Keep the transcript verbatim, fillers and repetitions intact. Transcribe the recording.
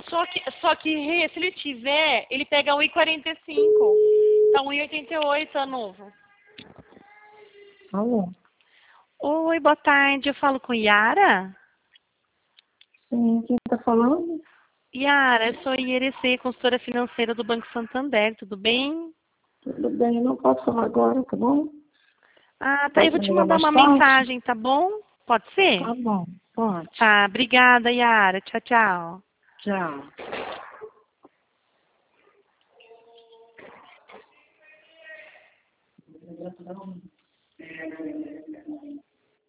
Só que, só que Rê, se ele tiver, ele pega um e quarenta e cinco. Tá um e oitenta e oito a novo. Alô? Oi, boa tarde. Eu falo com Yara? Sim, quem tá falando? Yara, eu sou a Ierecê, consultora financeira do Banco Santander. Tudo bem? Tudo bem, eu não posso falar agora, tá bom? Ah, tá. Eu Pode vou me te ligar mandar mais uma tarde? mensagem, tá bom? Pode ser? Tá bom, pode. Tá, obrigada, Yara. Tchau, tchau. Tchau.